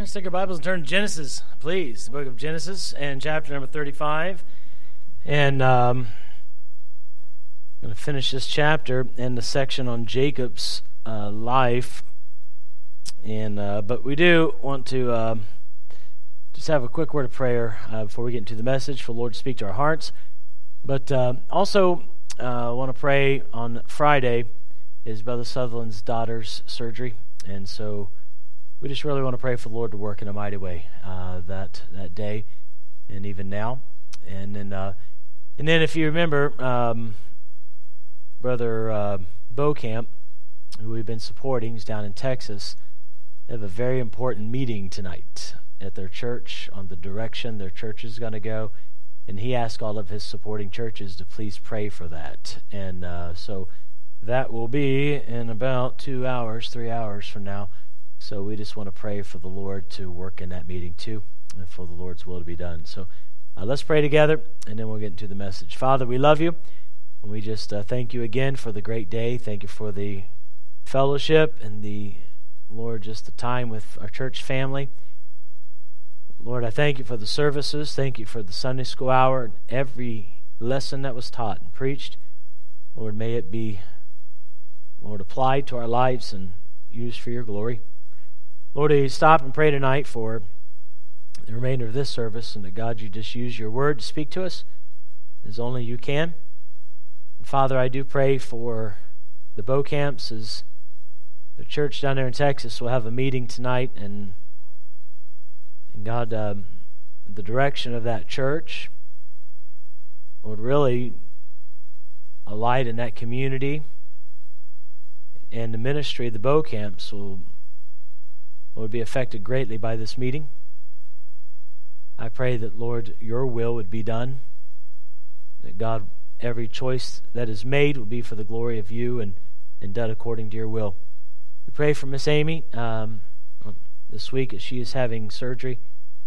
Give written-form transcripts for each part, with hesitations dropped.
Let's take our Bibles and turn to Genesis, please. The book of Genesis and chapter number 35. And I'm going to finish this chapter and the section on Jacob's life. But we do want to just have a quick word of prayer before we get into the message for the Lord to speak to our hearts. But also want to pray on Friday is Brother Sutherland's daughter's surgery. And so we just really want to pray for the Lord to work in a mighty way that day and even now. And then if you remember, Brother Beaucamp, who we've been supporting, is down in Texas. They have a very important meeting tonight at their church on the direction their church is going to go. And he asked all of his supporting churches to please pray for that. And so that will be in about 3 hours from now. So we just want to pray for the Lord to work in that meeting too, and for the Lord's will to be done. So let's pray together, and then we'll get into the message. Father, we love you, and we just thank you again for the great day. Thank you for the fellowship and Lord, just the time with our church family. Lord, I thank you for the services. Thank you for the Sunday school hour and every lesson that was taught and preached. Lord, may it be, Lord, applied to our lives and used for your glory. Lord, we stop and pray tonight for the remainder of this service, and that God, you just use your word to speak to us as only you can. And Father, I do pray for the Beaucamps as the church down there in Texas will have a meeting tonight, and God, the direction of that church, Lord, really a light in that community, and the ministry of the Beaucamps will be affected greatly by this meeting. I pray that, Lord, your will would be done, that God, every choice that is made would be for the glory of you and done according to your will. We pray for Miss Amy this week as she is having surgery.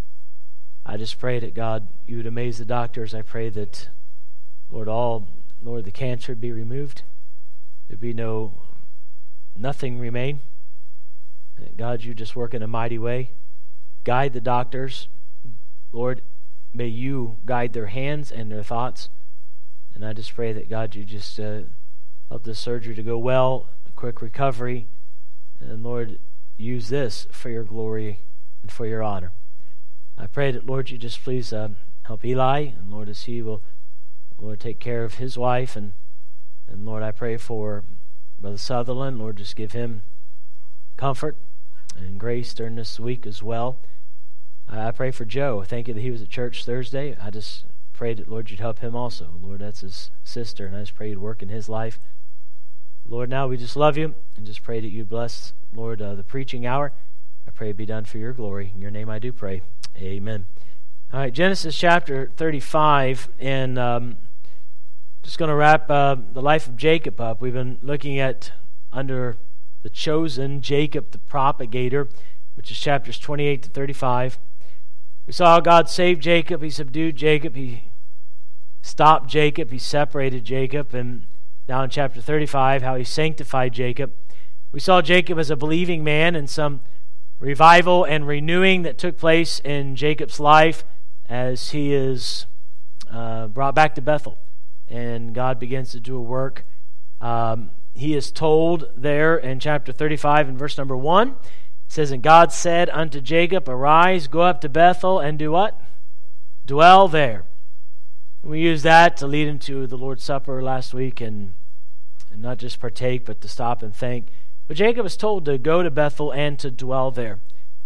I just pray that, God, you would amaze the doctors. I pray that, Lord, the cancer be removed. There'd be nothing remain. And God, you just work in a mighty way. Guide the doctors. Lord, may you guide their hands and their thoughts. And I just pray that, God, you just help this surgery to go well, a quick recovery. And Lord, use this for your glory and for your honor. I pray that, Lord, you just please help Eli. And Lord, as he will, Lord, take care of his wife. And Lord, I pray for Brother Sutherland. Lord, just give him comfort and grace during this week as well. I pray for Joe. Thank you that he was at church Thursday. I just pray that, Lord, you'd help him also. Lord, that's his sister, and I just pray you'd work in his life. Lord, now we just love you and just pray that you'd bless, Lord, the preaching hour. I pray it be done for your glory. In your name I do pray. Amen. All right, Genesis chapter 35, and just going to wrap the life of Jacob up. We've been looking at under the chosen, Jacob the propagator, which is chapters 28 to 35. We saw how God saved Jacob. He subdued Jacob. He stopped Jacob. He separated Jacob. And now in chapter 35, how he sanctified Jacob. We saw Jacob as a believing man and some revival and renewing that took place in Jacob's life as he is brought back to Bethel. And God begins to do a work. He is told there in chapter 35 in verse number 1, it says, "And God said unto Jacob, Arise, go up to Bethel, and do what? Dwell there." And we used that to lead him to the Lord's Supper last week, and not just partake, but to stop and thank. But Jacob is told to go to Bethel and to dwell there.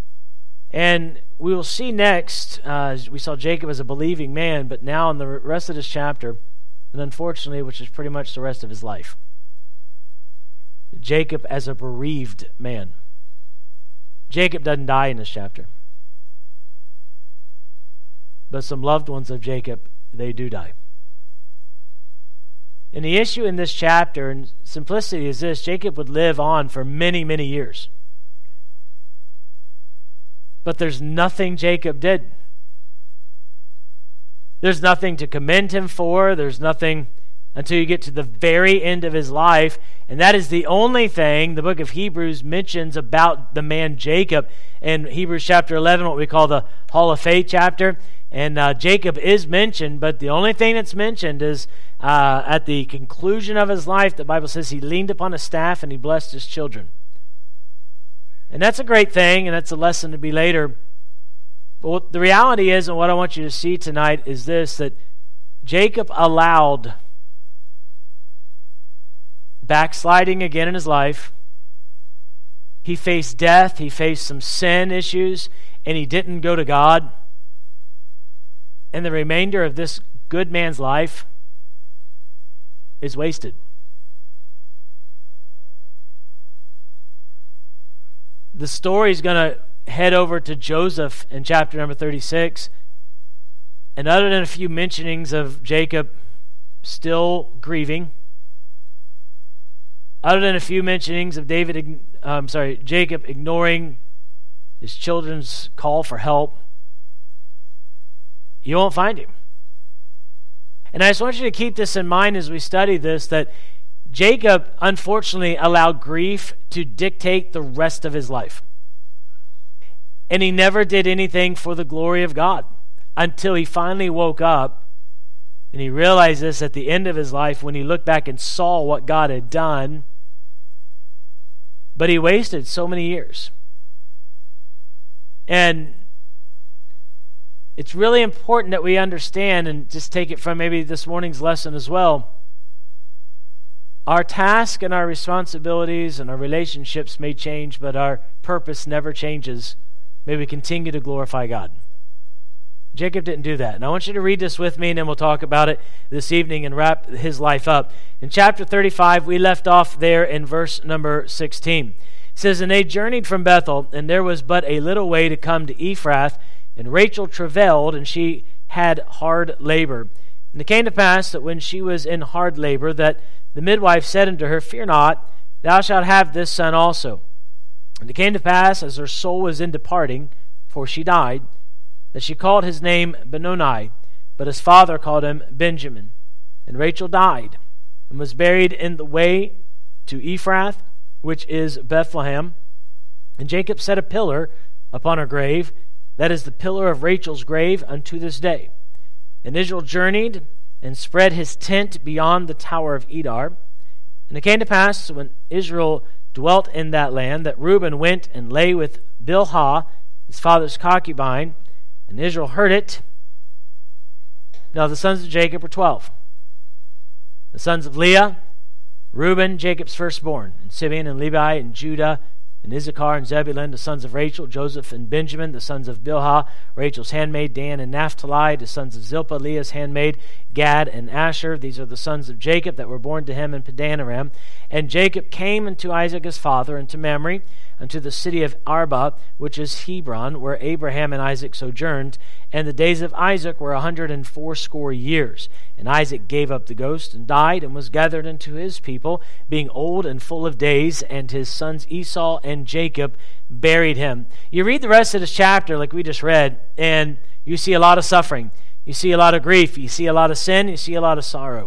And we will see next, we saw Jacob as a believing man, but now in the rest of this chapter, and unfortunately, which is pretty much the rest of his life, Jacob as a bereaved man. Jacob doesn't die in this chapter. But some loved ones of Jacob, they do die. And the issue in this chapter, and simplicity, is this: Jacob would live on for many, many years. But there's nothing Jacob did. There's nothing to commend him for. There's nothing until you get to the very end of his life. And that is the only thing the book of Hebrews mentions about the man Jacob. In Hebrews chapter 11, what we call the Hall of Faith chapter. And Jacob is mentioned, but the only thing that's mentioned is at the conclusion of his life, the Bible says he leaned upon a staff and he blessed his children. And that's a great thing, and that's a lesson to be later. But what the reality is, and what I want you to see tonight, is this, that Jacob allowed backsliding again in his life. He faced death, he faced some sin issues, and he didn't go to God. And the remainder of this good man's life is wasted. The story is going to head over to Joseph in chapter number 36. And other than a few mentionings of Jacob still grieving, other than a few mentionings of Jacob ignoring his children's call for help, you won't find him. And I just want you to keep this in mind as we study this, that Jacob, unfortunately, allowed grief to dictate the rest of his life. And he never did anything for the glory of God until he finally woke up and he realized this at the end of his life when he looked back and saw what God had done. But he wasted so many years. And it's really important that we understand, and just take it from maybe this morning's lesson as well, our task and our responsibilities and our relationships may change, but our purpose never changes. May we continue to glorify God. Jacob didn't do that. And I want you to read this with me, and then we'll talk about it this evening and wrap his life up. In chapter 35, we left off there in verse number 16. It says, "And they journeyed from Bethel, and there was but a little way to come to Ephrath, and Rachel travailed, and she had hard labor. And it came to pass that when she was in hard labor, that the midwife said unto her, Fear not, thou shalt have this son also. And it came to pass, as her soul was in departing, for she died, that she called his name Benoni, but his father called him Benjamin. And Rachel died, and was buried in the way to Ephrath, which is Bethlehem. And Jacob set a pillar upon her grave, that is the pillar of Rachel's grave unto this day. And Israel journeyed and spread his tent beyond the tower of Edar. And it came to pass, when Israel dwelt in that land, that Reuben went and lay with Bilhah, his father's concubine, and Israel heard it. Now the sons of Jacob were 12. The sons of Leah, Reuben, Jacob's firstborn, and Simeon and Levi and Judah, and Issachar and Zebulun, the sons of Rachel, Joseph and Benjamin, the sons of Bilhah, Rachel's handmaid, Dan and Naphtali, the sons of Zilpah, Leah's handmaid, Gad and Asher. These are the sons of Jacob that were born to him in Padanaram. And Jacob came unto Isaac his father, and to Mamre, unto the city of Arba, which is Hebron, where Abraham and Isaac sojourned. And the days of Isaac were 180 years. And Isaac gave up the ghost and died, and was gathered unto his people, being old and full of days. And his sons Esau and Jacob buried him." You read the rest of this chapter, like we just read, and you see a lot of suffering. You see a lot of grief. You see a lot of sin. You see a lot of sorrow.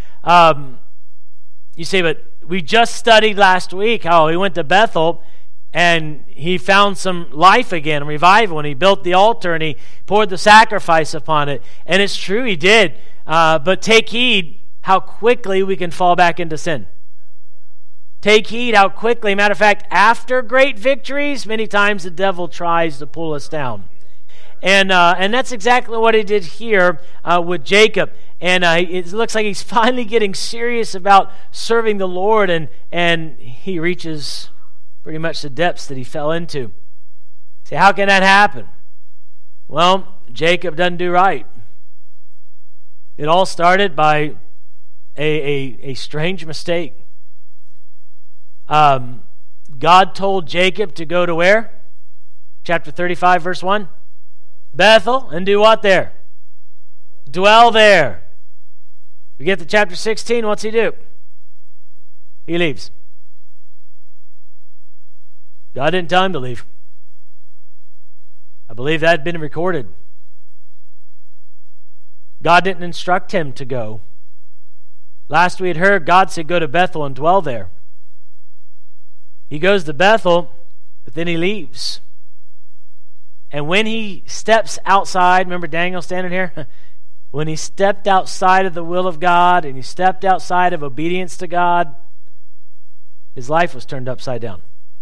You say, but we just studied last week how he went to Bethel and he found some life again, revival, and he built the altar and he poured the sacrifice upon it. And it's true, he did. But take heed how quickly we can fall back into sin. Take heed how quickly. Matter of fact, after great victories, many times the devil tries to pull us down. And that's exactly what he did here with Jacob. And it looks like he's finally getting serious about serving the Lord, and he reaches pretty much the depths that he fell into. See, how can that happen? Well, Jacob doesn't do right. It all started by a strange mistake. God told Jacob to go to where? Chapter 35, verse 1. Bethel, and do what there? Dwell there. We get to chapter 16, what's he do? He leaves. God didn't tell him to leave. I believe that had been recorded. God didn't instruct him to go. Last we had heard, God said, go to Bethel and dwell there. He goes to Bethel, but then he leaves. And when he steps outside, remember Daniel standing here? When he stepped outside of the will of God and he stepped outside of obedience to God, his life was turned upside down.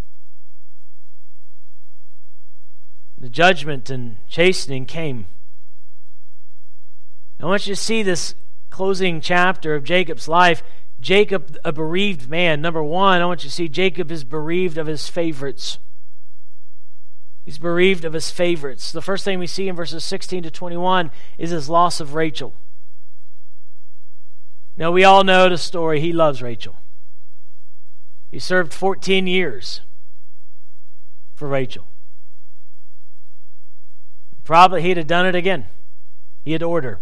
The judgment and chastening came. I want you to see this closing chapter of Jacob's life. Jacob, a bereaved man. Number one, I want you to see Jacob is bereaved of his favorites. He's bereaved of his favorites. The first thing we see in verses 16 to 21 is his loss of Rachel. Now, we all know the story. He loves Rachel. He served 14 years for Rachel. Probably he'd have done it again. He had ordered.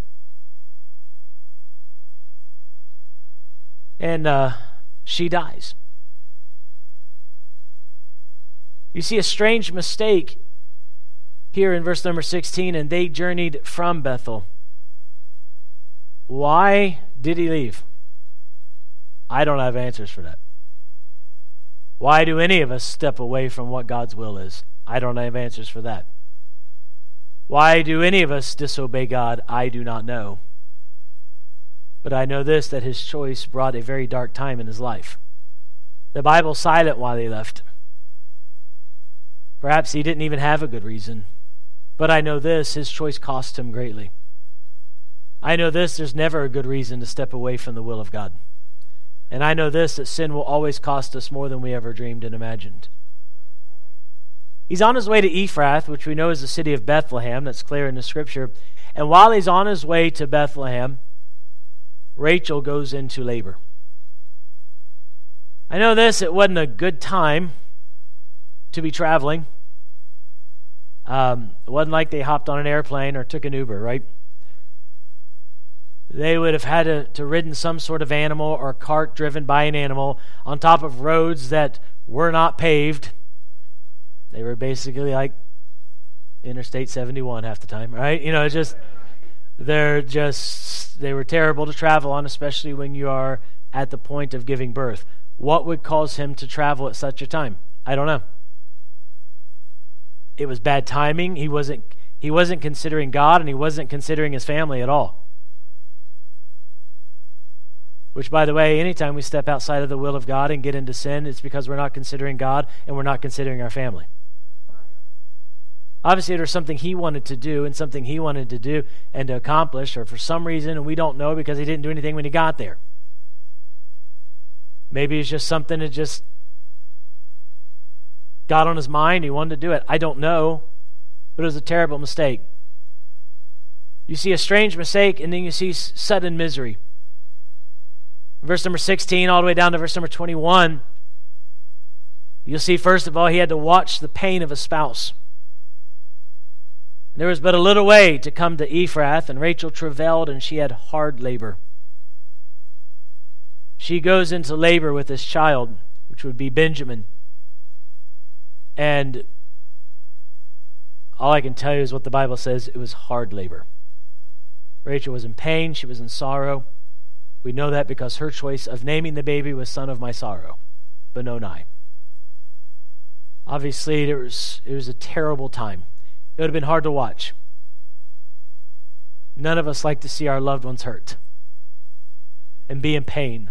And she dies. You see a strange mistake here in verse number 16, and they journeyed from Bethel. Why did he leave? I don't have answers for that. Why do any of us step away from what God's will is? I don't have answers for that. Why do any of us disobey God? I do not know. But I know this, that his choice brought a very dark time in his life. The Bible's silent while he left. Perhaps he didn't even have a good reason. But I know this, his choice cost him greatly. I know this, there's never a good reason to step away from the will of God. And I know this, that sin will always cost us more than we ever dreamed and imagined. He's on his way to Ephrath, which we know is the city of Bethlehem. That's clear in the scripture. And while he's on his way to Bethlehem, Rachel goes into labor. I know this, it wasn't a good time to be traveling. It wasn't like they hopped on an airplane or took an Uber, right? They would have had to ridden some sort of animal or cart driven by an animal on top of roads that were not paved. They were basically like Interstate 71 half the time, right? You know, they were terrible to travel on, especially when you are at the point of giving birth. What would cause him to travel at such a time? I don't know. It was bad timing. He wasn't considering God, and he wasn't considering his family at all. Which, by the way, anytime we step outside of the will of God and get into sin, it's because we're not considering God and we're not considering our family. Obviously, there's something he wanted to do and something he wanted to do and to accomplish, or for some reason, and we don't know because he didn't do anything when he got there. Maybe it's just something that just got on his mind. He wanted to do it. I don't know, but it was a terrible mistake. You see a strange mistake, and then you see sudden misery. Verse number 16 all the way down to verse number 21, you'll see, first of all, he had to watch the pain of a spouse. There was but a little way to come to Ephrath, and Rachel travailed, and she had hard labor. She goes into labor with this child, which would be Benjamin. And all I can tell you is what the Bible says, it was hard labor. Rachel was in pain, she was in sorrow. We know that because her choice of naming the baby was son of my sorrow, Benoni. Obviously, it was a terrible time. It would have been hard to watch. None of us like to see our loved ones hurt and be in pain.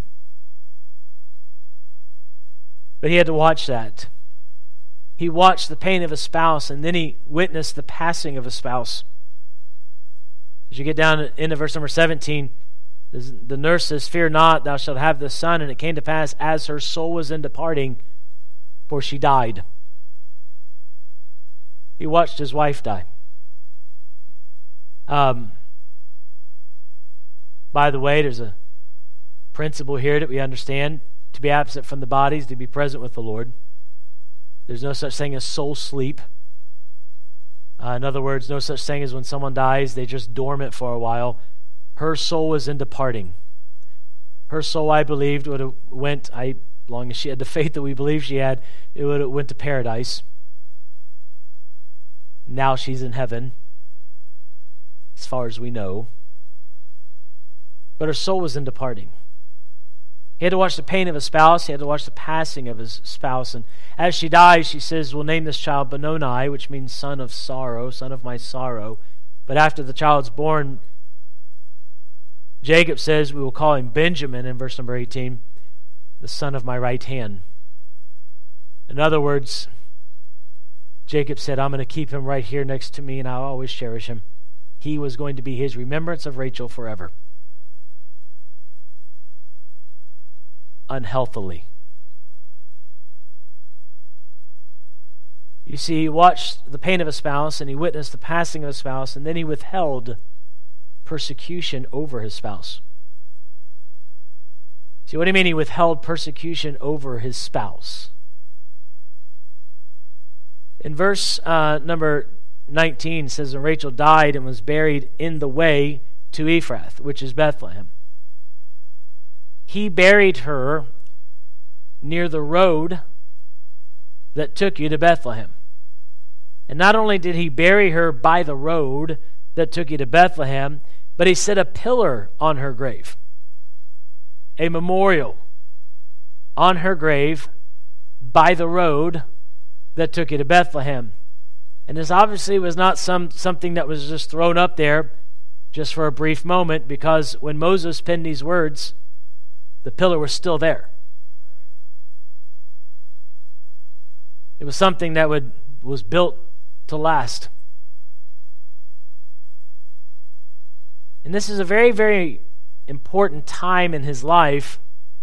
But he had to watch that. He watched the pain of a spouse, and then he witnessed the passing of a spouse. As you get down into verse number 17, the nurse says, "Fear not, thou shalt have this son." And it came to pass, as her soul was in departing, for she died. He watched his wife die. By the way, there's a principle here that we understand. To be absent from the body is to be present with the Lord. There's no such thing as soul sleep. In other words, no such thing as when someone dies, they just dormant for a while. Her soul was in departing. Her soul, I believed, would have went, as long as she had the faith that we believe she had, it would have went to paradise. Now she's in heaven, as far as we know. But her soul was in departing. He had to watch the pain of his spouse. He had to watch the passing of his spouse. And as she dies, she says, we'll name this child Benoni, which means son of sorrow, son of my sorrow. But after the child's born, Jacob says we will call him Benjamin in verse number 18, the son of my right hand. In other words, Jacob said, I'm going to keep him right here next to me and I'll always cherish him. He was going to be his remembrance of Rachel forever. Unhealthily. You see, he watched the pain of a spouse and he witnessed the passing of a spouse, and then he withheld persecution over his spouse. See, what do you mean he withheld persecution over his spouse? In verse number 19, it says, and Rachel died and was buried in the way to Ephrath, which is Bethlehem. He buried her near the road that took you to Bethlehem. And not only did he bury her by the road that took you to Bethlehem, but he set a pillar on her grave, a memorial on her grave by the road that took you to Bethlehem. And this obviously was not something that was just thrown up there just for a brief moment, because when Moses penned these words, the pillar was still there. It was something that was built to last. And this is a very, very important time in his life,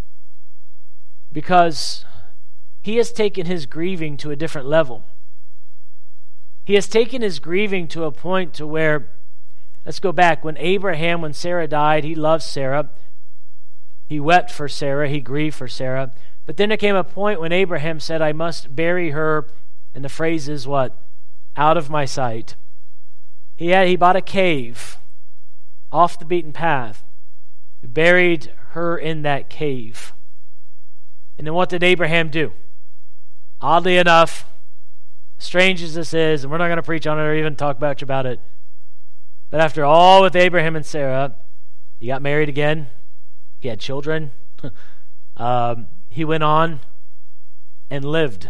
because he has taken his grieving to a different level. He has taken his grieving to a point to where, let's go back, when Sarah died, he loved Sarah. He wept for Sarah, he grieved for Sarah. But then there came a point when Abraham said, I must bury her, and the phrase is what? Out of my sight. He bought a cave off the beaten path. He buried her in that cave. And then what did Abraham do? Oddly enough, strange as this is, and we're not going to preach on it or even talk much about it, but after all with Abraham and Sarah, he got married again. He had children. He went on and lived.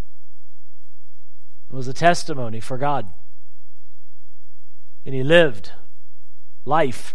It was a testimony for God. And he lived life.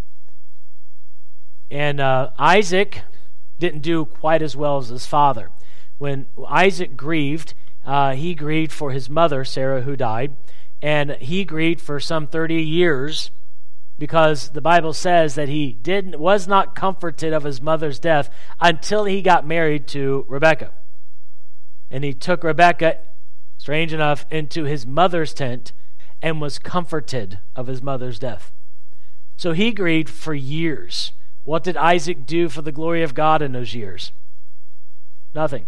And Isaac didn't do quite as well as his father. When Isaac grieved, he grieved for his mother, Sarah, who died. And he grieved for some 30 years, because the Bible says that he was not comforted of his mother's death until he got married to Rebekah. And he took Rebekah, strange enough, into his mother's tent and was comforted of his mother's death. So he grieved for years. What did Isaac do for the glory of God in those years? Nothing.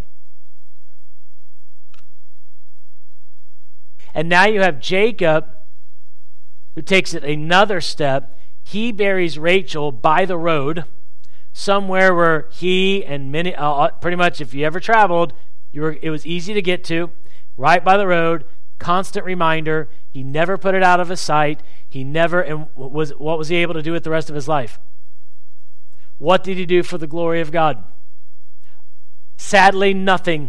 And now you have Jacob, who takes it another step. He buries Rachel by the road, somewhere where he and many, pretty much if you ever traveled, it was easy to get to, right by the road, constant reminder. He never put it out of his sight. And what was he able to do with the rest of his life? What did he do for the glory of God? Sadly, nothing.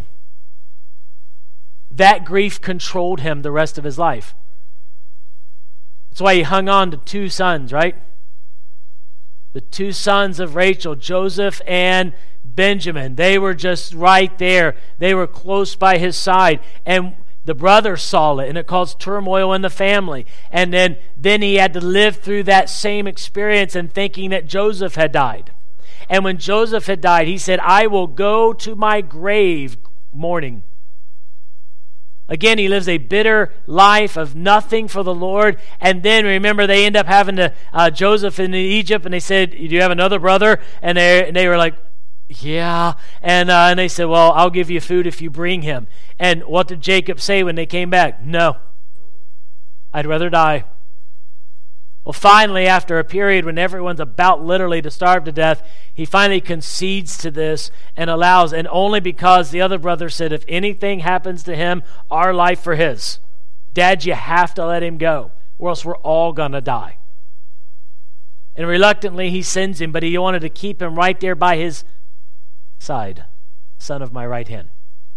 That grief controlled him the rest of his life. That's why he hung on to two sons, right? The two sons of Rachel, Joseph and Benjamin. They were just right there. They were close by his side. And the brothers saw it, and it caused turmoil in the family. And then he had to live through that same experience and thinking that Joseph had died. And when Joseph had died, he said, I will go to my grave mourning. Again, he lives a bitter life of nothing for the Lord. And then, remember, they end up having Joseph in Egypt, and they said, do you have another brother? And they were like, yeah. And they said, well, I'll give you food if you bring him. And what did Jacob say when they came back? No. I'd rather die. Well, finally, after a period when everyone's about literally to starve to death, he finally concedes to this and allows, and only because the other brother said, if anything happens to him, our life for his. Dad, you have to let him go, or else we're all going to die. And reluctantly, he sends him, but he wanted to keep him right there by his side, son of my right hand.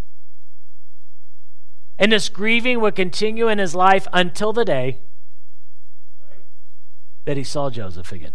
And this grieving would continue in his life until the day that he saw Joseph again.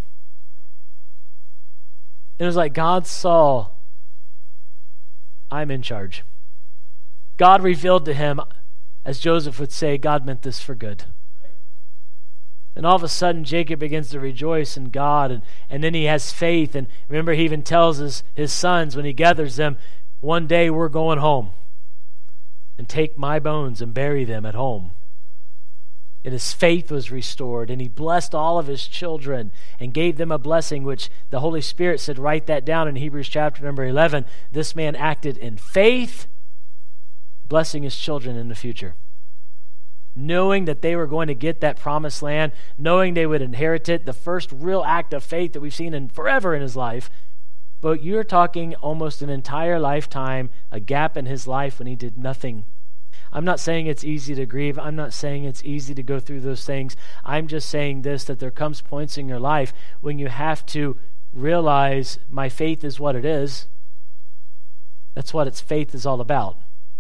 It was like God saw, I'm in charge. God revealed to him, as Joseph would say, God meant this for good. And all of a sudden, Jacob begins to rejoice in God, and then he has faith. And remember, he even tells his sons when he gathers them, one day we're going home and take my bones and bury them at home. And his faith was restored, and he blessed all of his children and gave them a blessing, which the Holy Spirit said, write that down in Hebrews chapter number 11. This man acted in faith, blessing his children in the future, knowing that they were going to get that promised land, knowing they would inherit it, the first real act of faith that we've seen in forever in his life. But you're talking almost an entire lifetime, a gap in his life when he did nothing. I'm not saying it's easy to grieve. I'm not saying it's easy to go through those things. I'm just saying this, that there comes points in your life when you have to realize my faith is what it is. That's what its faith is all about.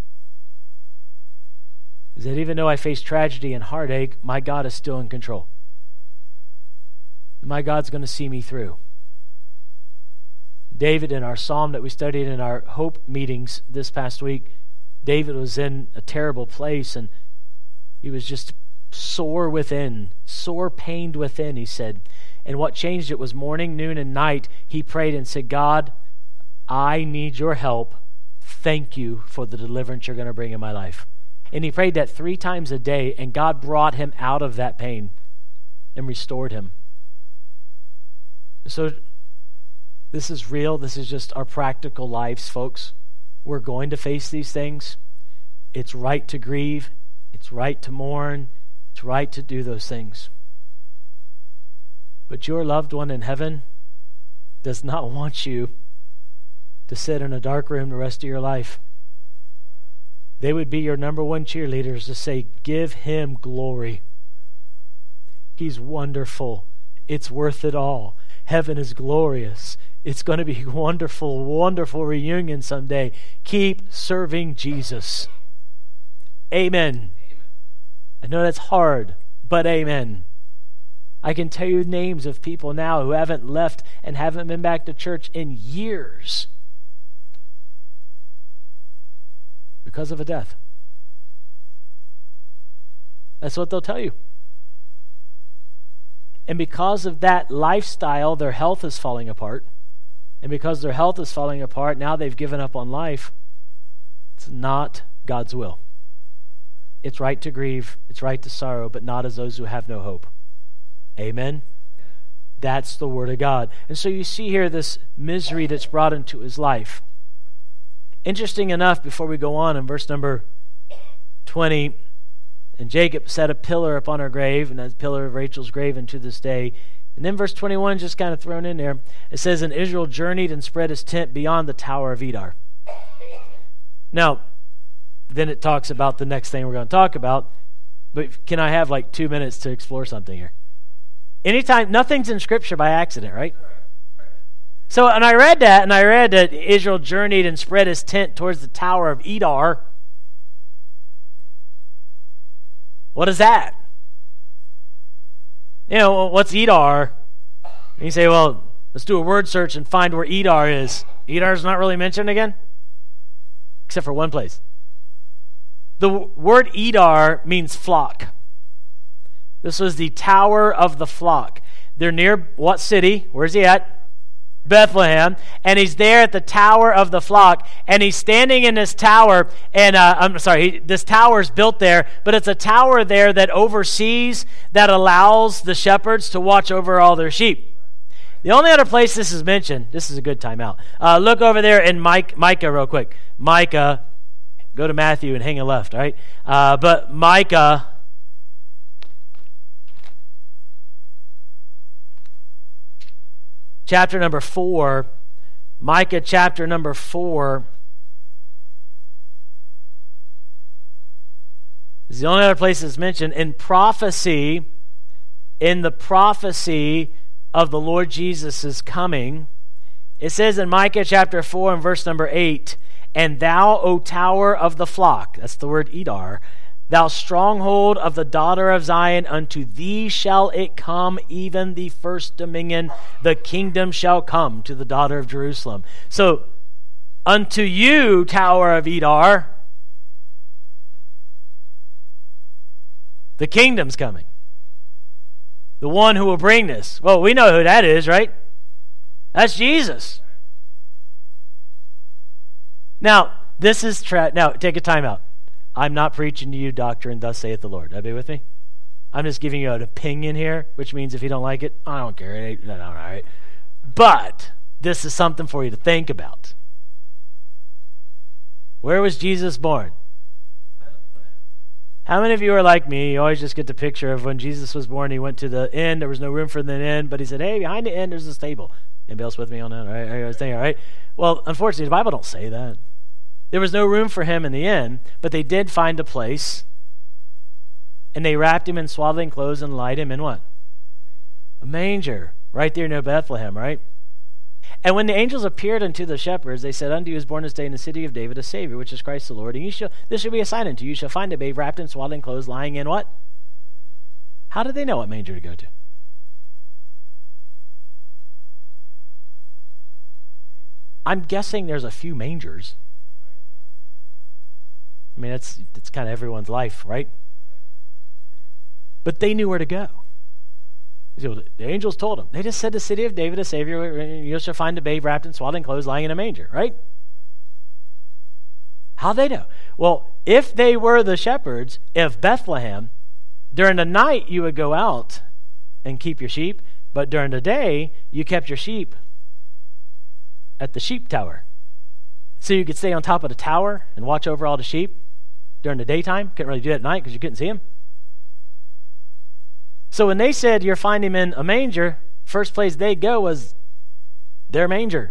Is that even though I face tragedy and heartache, my God is still in control. My God's going to see me through. David, in our psalm that we studied in our Hope meetings this past week, David was in a terrible place, and he was just sore within, sore pained within, he said. And what changed it was morning, noon, and night, he prayed and said, God, I need your help. Thank you for the deliverance you're going to bring in my life. And he prayed that 3 times a day, and God brought him out of that pain and restored him. So this is real. This is just our practical lives, folks. We're going to face these things. It's right to grieve. It's right to mourn. It's right to do those things. But your loved one in heaven does not want you to sit in a dark room the rest of your life. They would be your number one cheerleaders to say, give him glory. He's wonderful. It's worth it all. Heaven is glorious. It's going to be a wonderful, wonderful reunion someday. Keep serving Jesus. Amen. I know that's hard, but amen. I can tell you names of people now who haven't left and haven't been back to church in years because of a death. That's what they'll tell you. And because of that lifestyle, their health is falling apart. And because their health is falling apart, now they've given up on life. It's not God's will. It's right to grieve, it's right to sorrow, but not as those who have no hope. Amen? That's the word of God. And so you see here this misery that's brought into his life. Interesting enough, before we go on, in verse number 20, and Jacob set a pillar upon her grave, and that pillar of Rachel's grave unto this day. And then verse 21, just kind of thrown in there, it says, and Israel journeyed and spread his tent beyond the tower of Edar. Now, then it talks about the next thing we're going to talk about, but can I have like 2 minutes to explore something here? Anytime, nothing's in Scripture by accident, right? So, and I read that Israel journeyed and spread his tent towards the tower of Edar. What is that? You know, what's Edar? And you say, well, let's do a word search and find where Edar is. Edar's not really mentioned again? Except for one place. The word Edar means flock. This was the tower of the flock. They're near what city? Where's he at? Bethlehem. And he's there at the tower of the flock. And he's standing in this tower. And this tower is built there. But it's a tower there that oversees, that allows the shepherds to watch over all their sheep. The only other place this is mentioned, this is a good timeout. Look over there in Micah real quick. Micah, go to Matthew and hang a left, all right? But Micah, chapter number 4, Micah chapter number 4 is the only other place it's mentioned. In the prophecy of the Lord Jesus' coming, It says in Micah chapter 4 and verse number 8, "And thou, O tower of the flock," that's the word Edar, "thou stronghold of the daughter of Zion, unto thee shall it come, even the first dominion, the kingdom shall come to the daughter of Jerusalem." So, unto you, tower of Edar, the kingdom's coming. The one who will bring this. Well, we know who that is, right? That's Jesus. Now, this is now take a time out. I'm not preaching to you doctrine, thus saith the Lord. Everybody with me? I'm just giving you an opinion here, which means if you don't like it, I don't care. It ain't all right. But this is something for you to think about. Where was Jesus born? How many of you are like me? You always just get the picture of when Jesus was born, he went to the inn. There was no room for the inn, but he said, "Hey, behind the inn, there's this table." Anybody else with me on that? All right, I was thinking, all right. Well, unfortunately, the Bible don't say that. There was no room for him in the inn, but they did find a place, and they wrapped him in swaddling clothes and laid him in what? A manger, right there near Bethlehem, right? And when the angels appeared unto the shepherds, they said, "Unto you is born this day in the city of David a Savior, which is Christ the Lord. And this shall be a sign unto you. You shall find a babe wrapped in swaddling clothes, lying in" what? How did they know what manger to go to? I'm guessing there's a few mangers. I mean, that's kind of everyone's life, right? But they knew where to go. The angels told them. They just said, "The city of David, a Savior, you shall find a babe wrapped in swaddling clothes, lying in a manger," right? How'd they know? Well, if they were the shepherds of Bethlehem, during the night you would go out and keep your sheep, but during the day you kept your sheep at the sheep tower. So you could stay on top of the tower and watch over all the sheep during the daytime. Couldn't really do that at night because you couldn't see them. So when they said you're finding him in a manger, first place they'd go was their manger.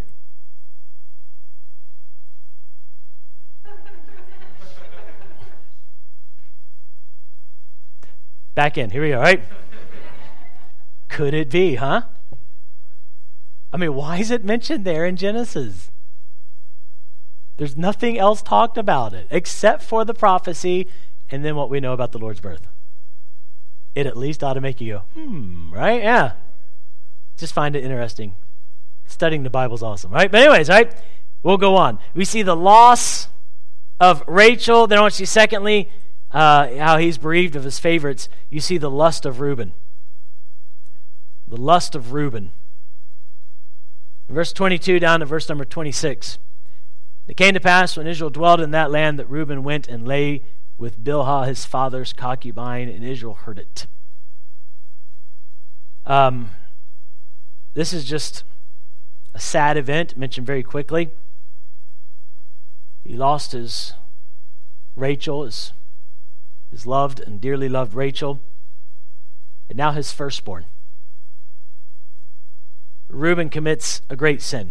Back in. Here we go, right? Could it be, huh? I mean, why is it mentioned there in Genesis? There's nothing else talked about it except for the prophecy and then what we know about the Lord's birth. It at least ought to make you go, right? Yeah. Just find it interesting. Studying the Bible's awesome, right? But anyways, right? We'll go on. We see the loss of Rachel. Then I want to see, secondly, how he's bereaved of his favorites. You see the lust of Reuben. The lust of Reuben. Verse 22 down to verse number 26. It came to pass when Israel dwelt in that land that Reuben went and lay with Bilhah his father's concubine, and Israel heard it. This is just a sad event, mentioned very quickly. He lost his Rachel, his loved and dearly loved Rachel, and now his firstborn. Reuben commits a great sin.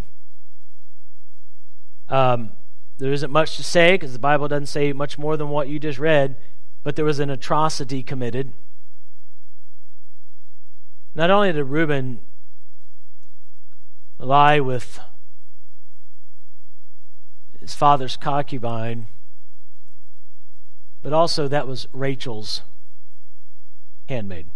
There isn't much to say because the Bible doesn't say much more than what you just read, but there was an atrocity committed. Not only did Reuben lie with his father's concubine, but also that was Rachel's handmaid.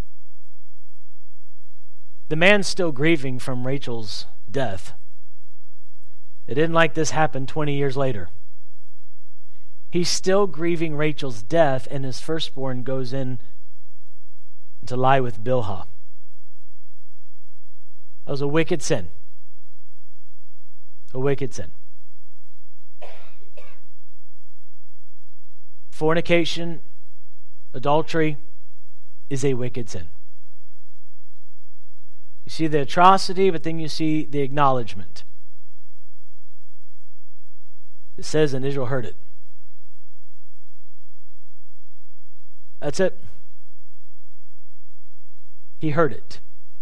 The man's still grieving from Rachel's death. It didn't like this happened 20 years later. He's still grieving Rachel's death, and his firstborn goes in to lie with Bilhah. That was a wicked sin. A wicked sin. Fornication, adultery is a wicked sin. You see the atrocity, but then you see the acknowledgement. It says, and Israel heard it. That's it. He heard it.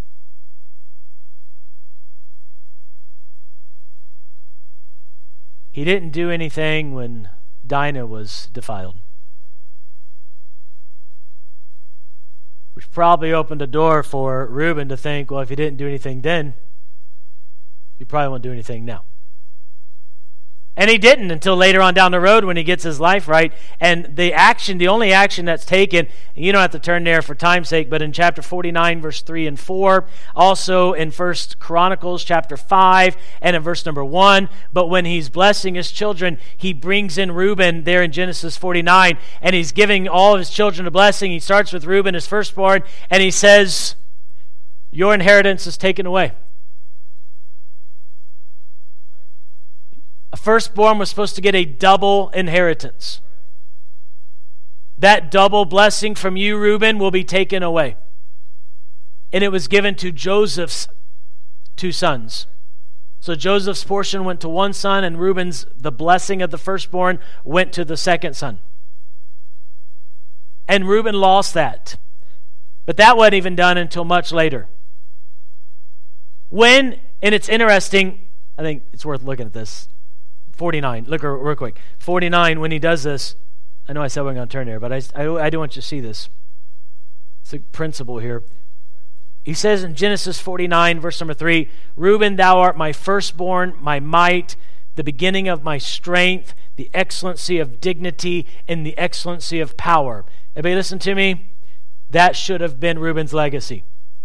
He didn't do anything when Dinah was defiled, which probably opened a door for Reuben to think, well, if he didn't do anything then, You probably won't do anything now. And he didn't until later on down the road when he gets his life right. And the only action that's taken, and you don't have to turn there for time's sake, but in chapter 49, verse 3 and 4, also in 1 Chronicles chapter 5, and in verse number 1, but when he's blessing his children, he brings in Reuben there in Genesis 49, and he's giving all of his children a blessing. He starts with Reuben, his firstborn, and he says, your inheritance is taken away. A firstborn was supposed to get a double inheritance. That double blessing from you, Reuben, will be taken away. And it was given to Joseph's 2 sons. So Joseph's portion went to one son, and Reuben's, the blessing of the firstborn, went to the second son. And Reuben lost that. But that wasn't even done until much later. And it's interesting, I think it's worth looking at this. 49, look real quick. 49, when he does this, I know I said we're going to turn there, but I do want you to see this. It's a principle here. He says in Genesis 49, verse number 3, Reuben, thou art my firstborn, my might, the beginning of my strength, the excellency of dignity, and the excellency of power. Everybody listen to me? That should have been Reuben's legacy.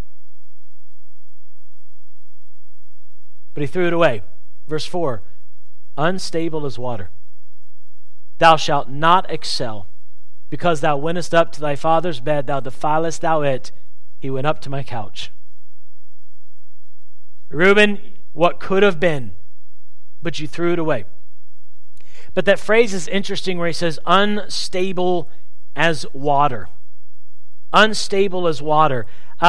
But he threw it away. Verse 4, unstable as water. Thou shalt not excel, because thou wentest up to thy father's bed, thou defilest thou it. He went up to my couch. Reuben, what could have been, but you threw it away. But that phrase is interesting where he says, unstable as water. Unstable as water.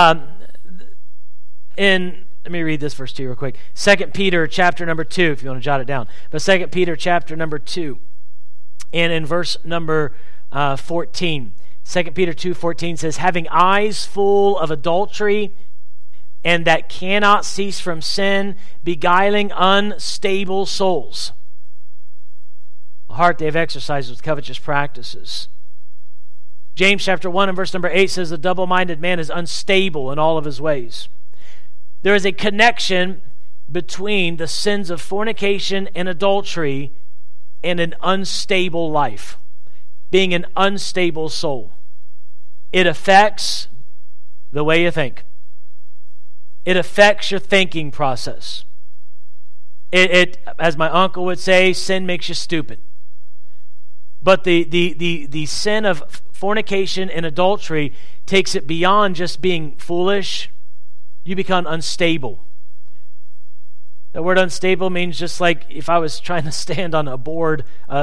Let me read this verse to you real quick. 2 Peter chapter number 2, if you want to jot it down. But 2 Peter chapter number 2, and in verse number 14. 2 Peter 2:14 says, having eyes full of adultery, and that cannot cease from sin, beguiling unstable souls. A heart they have exercised with covetous practices. James chapter 1 and verse number 8 says, a double-minded man is unstable in all of his ways. There is a connection between the sins of fornication and adultery and an unstable life, being an unstable soul. It affects the way you think. It affects your thinking process. It, as my uncle would say, sin makes you stupid. But the sin of fornication and adultery takes it beyond just being foolish. You become unstable. The word unstable means just like if I was trying to stand on a board,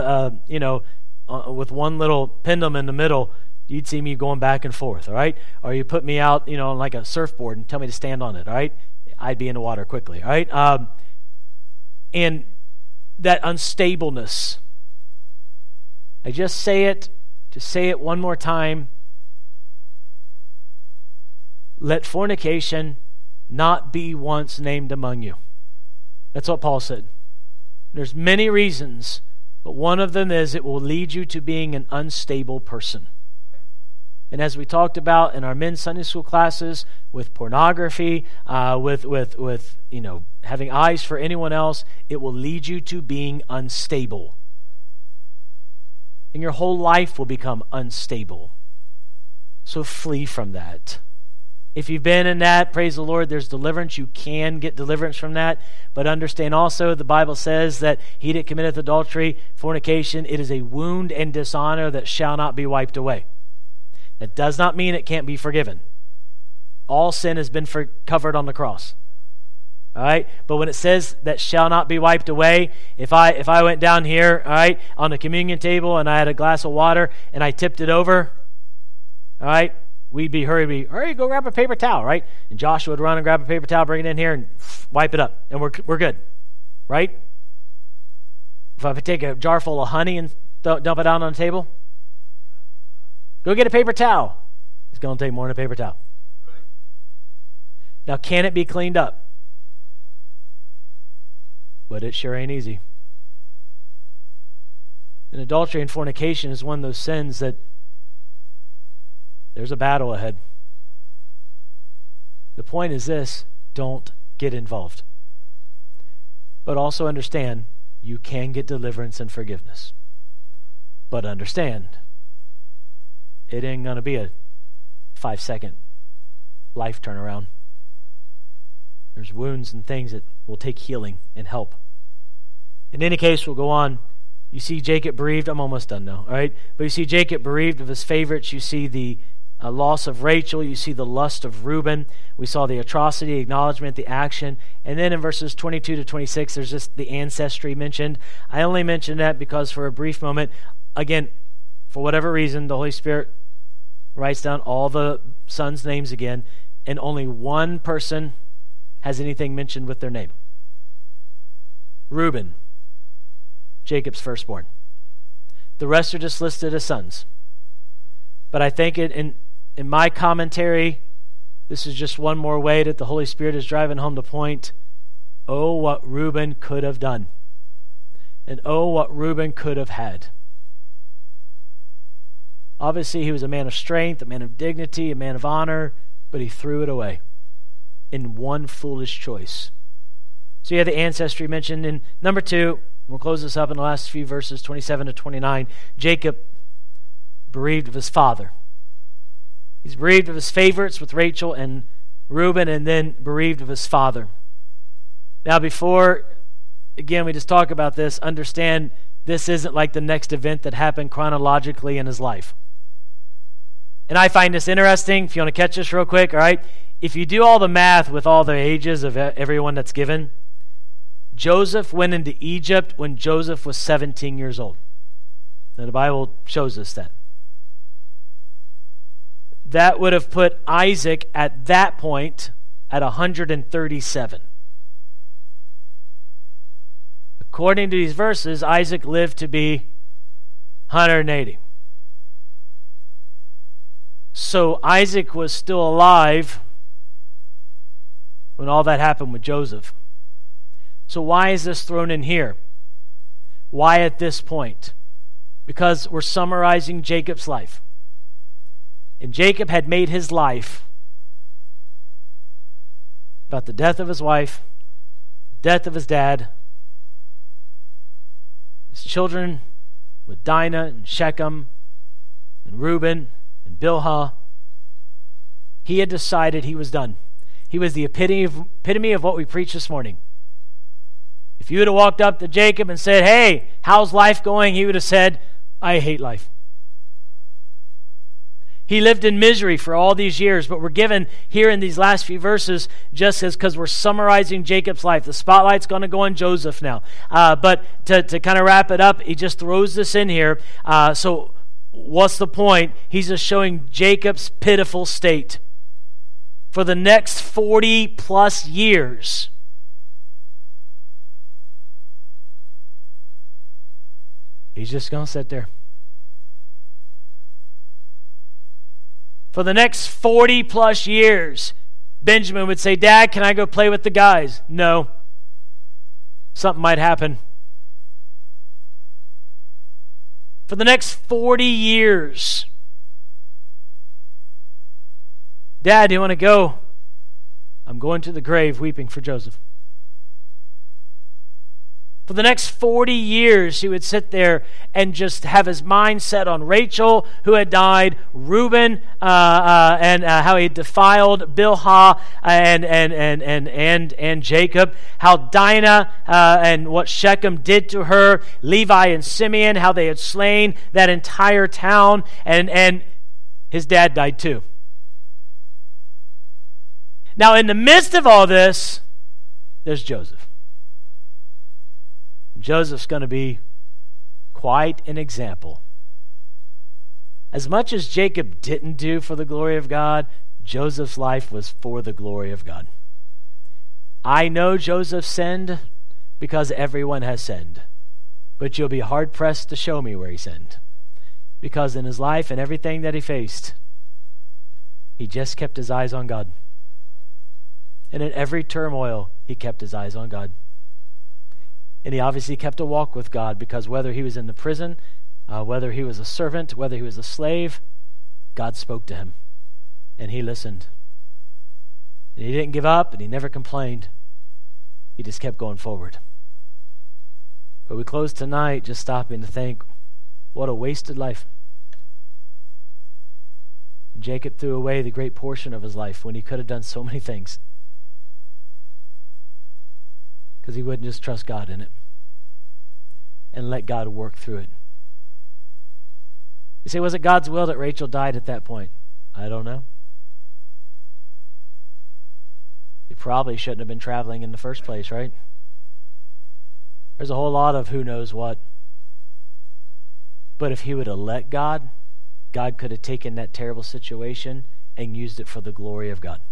with one little pendulum in the middle, you'd see me going back and forth, all right? Or you put me out, on like a surfboard and tell me to stand on it, all right? I'd be in the water quickly, all right? And that unstableness, I just say it one more time. Let fornication not be once named among you. That's what Paul said. There's many reasons, but one of them is it will lead you to being an unstable person. And as we talked about in our men's Sunday school classes, with pornography, with having eyes for anyone else, it will lead you to being unstable. And your whole life will become unstable. So flee from that. If you've been in that, praise the Lord, there's deliverance. You can get deliverance from that. But understand also, the Bible says that he that committeth adultery, fornication, it is a wound and dishonor that shall not be wiped away. That does not mean it can't be forgiven. All sin has been covered on the cross. All right? But when it says that shall not be wiped away, if I went down here, all right, on the communion table and I had a glass of water and I tipped it over, all right, we'd hurry, go grab a paper towel, right? And Joshua would run and grab a paper towel, bring it in here and wipe it up. And we're good, right? If I take a jar full of honey and dump it out on the table, go get a paper towel. It's going to take more than a paper towel. Now, can it be cleaned up? But it sure ain't easy. And adultery and fornication is one of those sins that there's a battle ahead. The point is this: don't get involved. But also understand, you can get deliverance and forgiveness. But understand, it ain't going to be a 5-second life turnaround. There's wounds and things that will take healing and help. In any case, we'll go on. You see Jacob bereaved. I'm almost done now, all right? But you see Jacob bereaved of his favorites. You see the loss of Rachel. You see the lust of Reuben. We saw the atrocity, acknowledgement, the action. And then in verses 22 to 26, there's just the ancestry mentioned. I only mention that because for a brief moment, again, for whatever reason, the Holy Spirit writes down all the sons' names again, and only one person has anything mentioned with their name. Reuben, Jacob's firstborn. The rest are just listed as sons. But I think in my commentary, this is just one more way that the Holy Spirit is driving home the point. Oh, what Reuben could have done. And oh, what Reuben could have had. Obviously, he was a man of strength, a man of dignity, a man of honor, but he threw it away in one foolish choice. So you have the ancestry mentioned. In number 2, we'll close this up in the last few verses, 27 to 29. Jacob bereaved of his father. He's bereaved of his favorites with Rachel and Reuben, and then bereaved of his father. Now before, again, we just talk about this, understand this isn't like the next event that happened chronologically in his life. And I find this interesting, if you want to catch this real quick, all right? If you do all the math with all the ages of everyone that's given, Joseph went into Egypt when Joseph was 17 years old. Now the Bible shows us that. That would have put Isaac at that point at 137. According to these verses, Isaac lived to be 180. So Isaac was still alive when all that happened with Joseph. So why is this thrown in here? Why at this point? Because we're summarizing Jacob's life. And Jacob had made his life about the death of his wife, death of his dad, his children with Dinah and Shechem and Reuben and Bilhah. He had decided he was done. He was the epitome of what we preached this morning. If you would have walked up to Jacob and said, "Hey, how's life going?" he would have said, "I hate life." He lived in misery for all these years, but we're given here in these last few verses just as because we're summarizing Jacob's life. The spotlight's going to go on Joseph now. But to kind of wrap it up, he just throws this in here. So what's the point? He's just showing Jacob's pitiful state. For the next 40 plus years, he's just going to sit there. For the next 40 plus years, Benjamin would say, "Dad, can I go play with the guys?" "No. Something might happen." For the next 40 years, "Dad, do you want to go?" "I'm going to the grave weeping for Joseph." For the next 40 years, he would sit there and just have his mind set on Rachel, who had died, Reuben, and how he had defiled Bilhah and Jacob, how Dinah and what Shechem did to her, Levi and Simeon, how they had slain that entire town, and his dad died too. Now, in the midst of all this, there's Joseph. Joseph's going to be quite an example. As much as Jacob didn't do for the glory of God, Joseph's life was for the glory of God. I know Joseph sinned because everyone has sinned, but you'll be hard-pressed to show me where he sinned, because in his life and everything that he faced, he just kept his eyes on God. And in every turmoil, he kept his eyes on God. And he obviously kept a walk with God, because whether he was in the prison, whether he was a servant, whether he was a slave, God spoke to him. And he listened. And he didn't give up, and he never complained. He just kept going forward. But we close tonight just stopping to think, what a wasted life. Jacob threw away the great portion of his life when he could have done so many things, because he wouldn't just trust God in it and let God work through it. You say, was it God's will that Rachel died at that point? I don't know. He probably shouldn't have been traveling in the first place, right? There's a whole lot of who knows what. But if he would have let God, God could have taken that terrible situation and used it for the glory of God.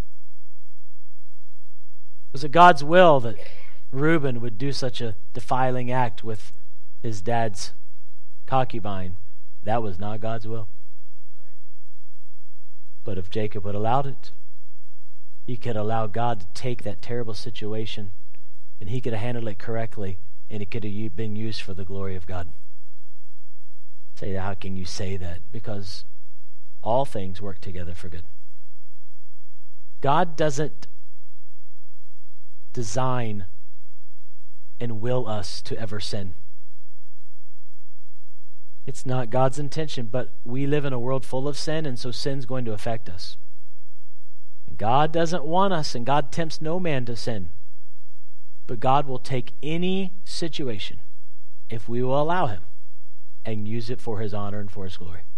Was it God's will that Reuben would do such a defiling act with his dad's concubine? That was not God's will. But if Jacob would have allowed it, he could allow God to take that terrible situation and he could have handled it correctly, and it could have been used for the glory of God. Say, how can you say that? Because all things work together for good. God doesn't design and will us to ever sin. It's not God's intention, but we live in a world full of sin, and so sin's going to affect us. God doesn't want us, and God tempts no man to sin. But God will take any situation, if we will allow him, and use it for his honor and for his glory.